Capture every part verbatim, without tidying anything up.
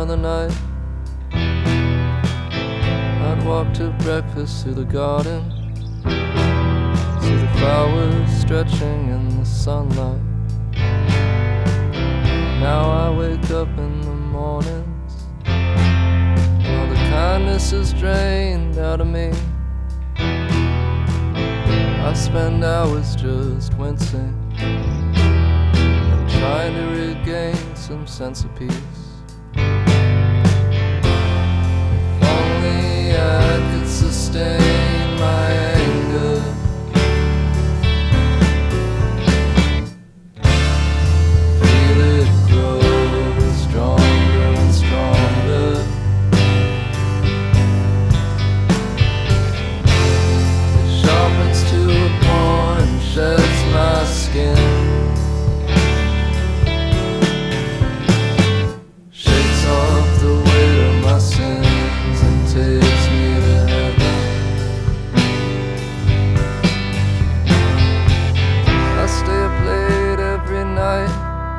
another night. I'd walk to breakfast through the garden, see the flowers stretching in the sunlight. Now I wake up in the mornings, and all the kindness is drained out of me. I spend hours just wincing and trying to regain some sense of peace. If only I could sustain my anger, feel it grow stronger and stronger. It sharpens to a point, sheds my skin, shakes off the weight of my sins and takes me to heaven. I stay up late every night,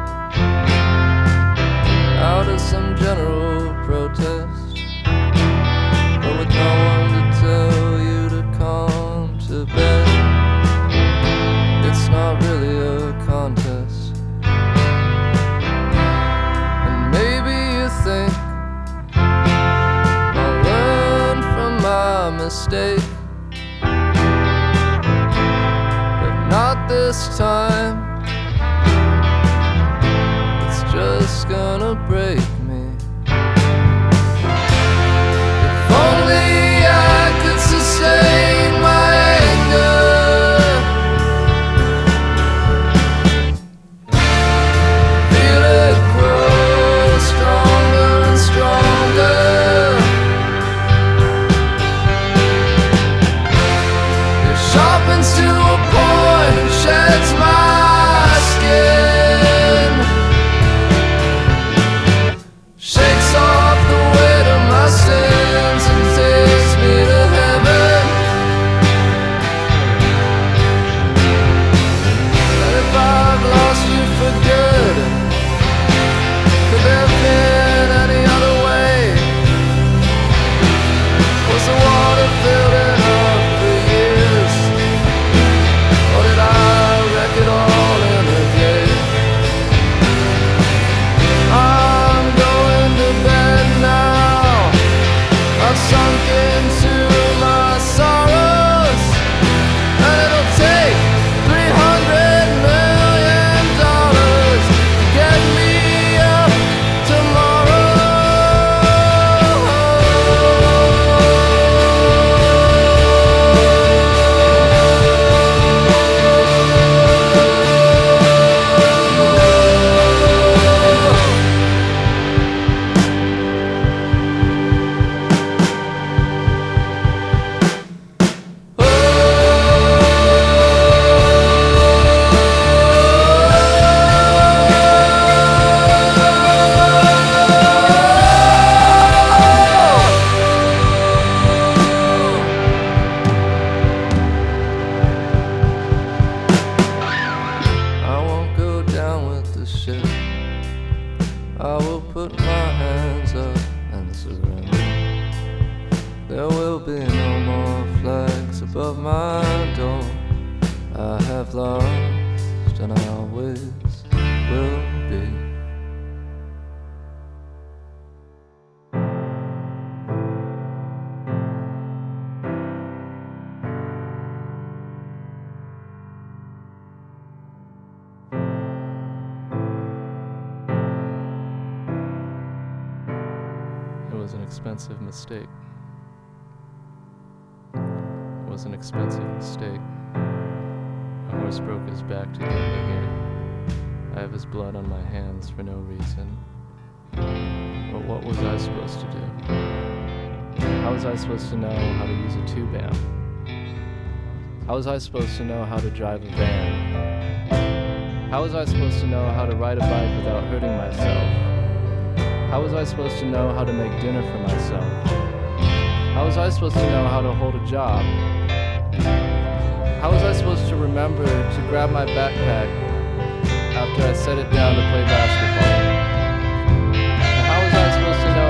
out of some general protest, but with no one to tell you to come to bed. It's not really a contest. And maybe you think I'll learn from my mistake, but not this time. It's just gonna break me. If only I could sustain my anger, feel it grow stronger and stronger. It sharpens to a point and sheds my skin, shakes off the weight of my sins and takes me to heaven. And if I've lost you for good, could there have been any other way? Was the water filled it up for years, or did I wreck it all in a day? I'm going to bed now, I've sunk into my sorrows, and it'll take three hundred million dollars to get me up tomorrow. I won't go down with the ship. I will put my hands up and surrender. There will be no more flags above my door. I have lost and I always will be. It was an expensive mistake. It was an expensive mistake. A horse broke his back to get me here. I have his blood on my hands for no reason. But what was I supposed to do? How was I supposed to know how to use a tube amp? How was I supposed to know how to drive a van? How was I supposed to know how to ride a bike without hurting myself? How was I supposed to know how to make dinner for myself? How was I supposed to know how to hold a job? How was I supposed to remember to grab my backpack after I set it down to play basketball? And how was I supposed to know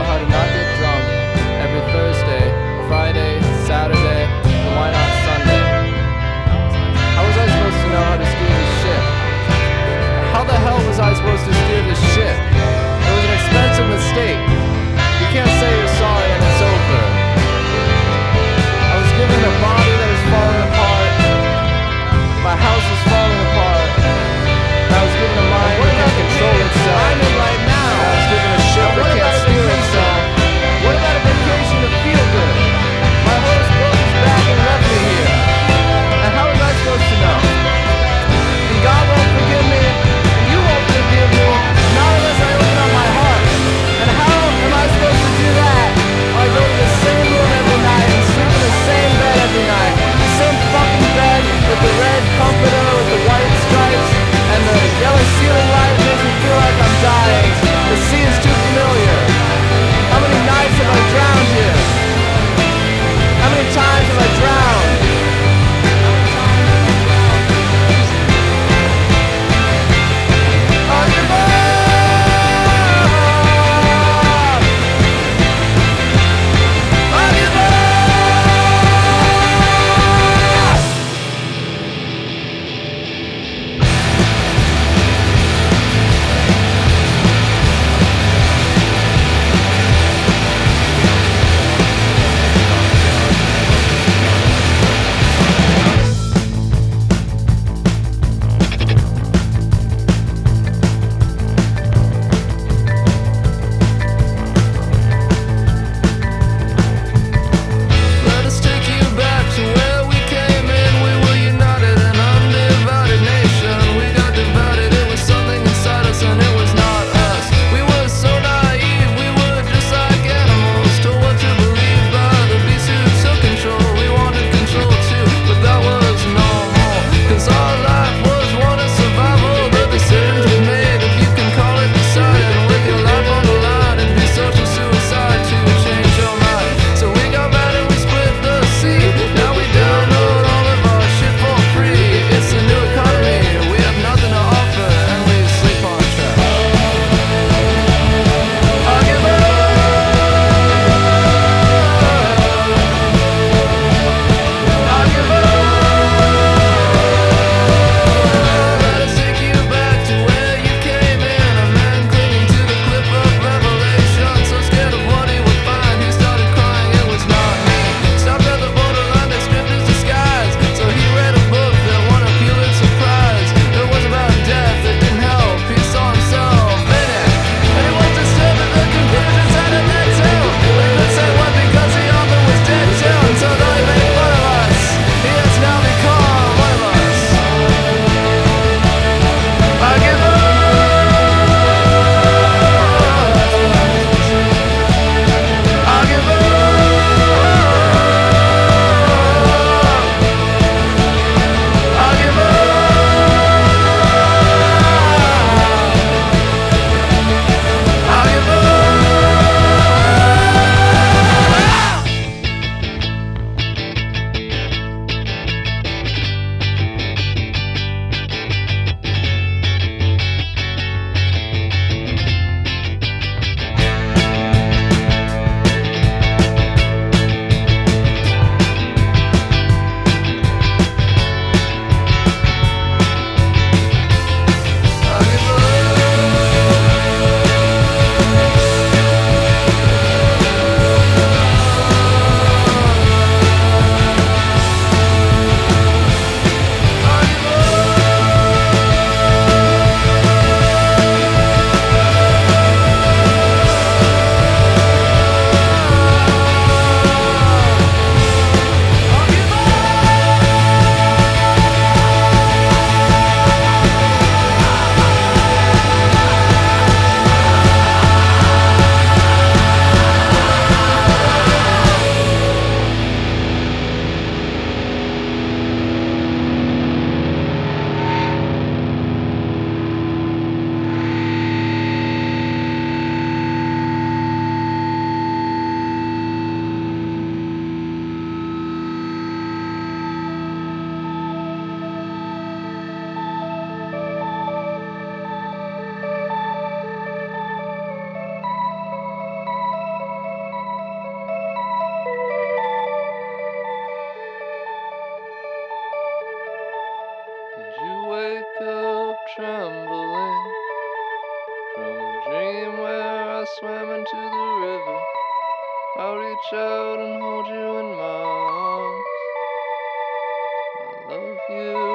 wake up trembling from a dream where I swam into the river. I'll reach out and hold you in my arms. I love you.